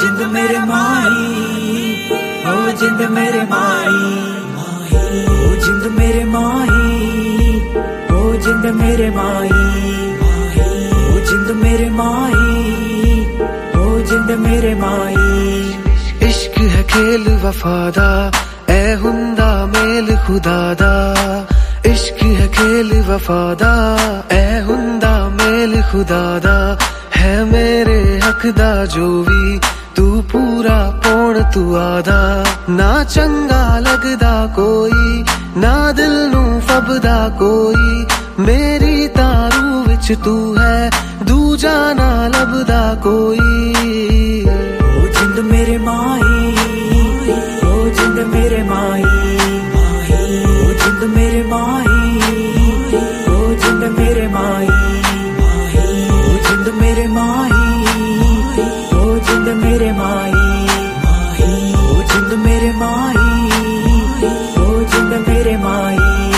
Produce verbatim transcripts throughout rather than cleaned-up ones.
जिंद मेरे माई, ओ जिंद मेरे माई, ओ जिंद मेरे माई, ओ जिंद मेरे माई, ओ जिंद मेरे माई, ओ जिंद मेरे माई। इश्क है खेल वफादा, ऐ हुंदा मेल खुदा दा। इश्क है खेल वफादा, ऐ हुंदा मेल खुदा दा। है मेरे हक दा जो भी तू पूरा पौण तू आदा। ना चंगा लगदा कोई, ना दिल नू फबदा कोई। मेरी तारू विच तू है, दूजा ना लभदा कोई। ओ जिंद मेरे माई, ओ जिंद मेरे माई, ओ जिंद मेरे माई, ओ जिंद मेरे माई, ओ जिंद मेरे माई, ओ जिंद मेरे माई, ओ जिंद मेरे माई, ओ जिंद मेरे माई।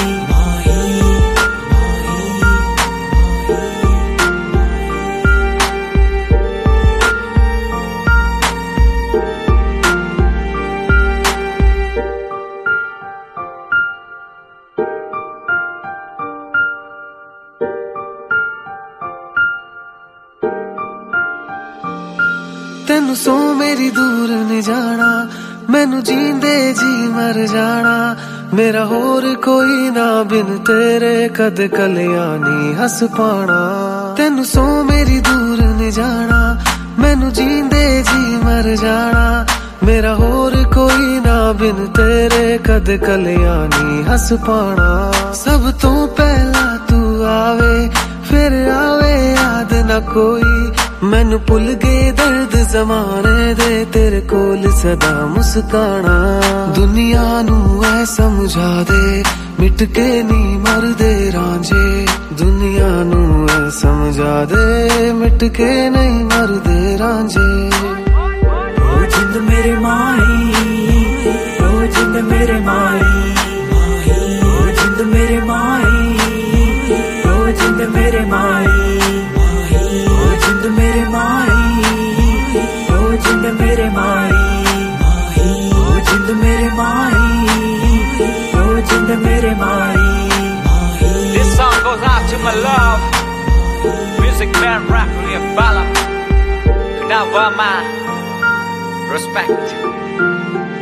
तेनू सो मेरी दूर नहीं जाना, मैनू जींदे जी मर जाना। मेरा होर कोई ना बिन तेरे, कद कल्याणी हस पाना। तेनू सो मेरी दूर नहीं जाना, मैनू जींदे जी मर जाना। मेरा होर कोई ना बिन तेरे, कद कल्याणी हस पाना। सब तो पहला तू आवे, फिर आवे याद ना कोई। मैनू भुल गए दर्द जमाने दे, तेरे कोल सदा मुस्काना। दुनिया नू ऐ समझा दे, मिट के नी मर दे रांझे। दुनिया नू ऐ समझा दे, मिट के नहीं मर दे रांझे। ओ जिंद मेरे माई, ओ जिंद मेरे माई, ओ जिंद मेरे माई, ओ जिंद मेरे माई, ओ जिंद मेरे माई, ओ जिंद मेरे माई, ओ जिंद मेरे माई, ओ जिंद मेरे माई। This song goes out to my love, music man rapper and bala. Now, man, respect.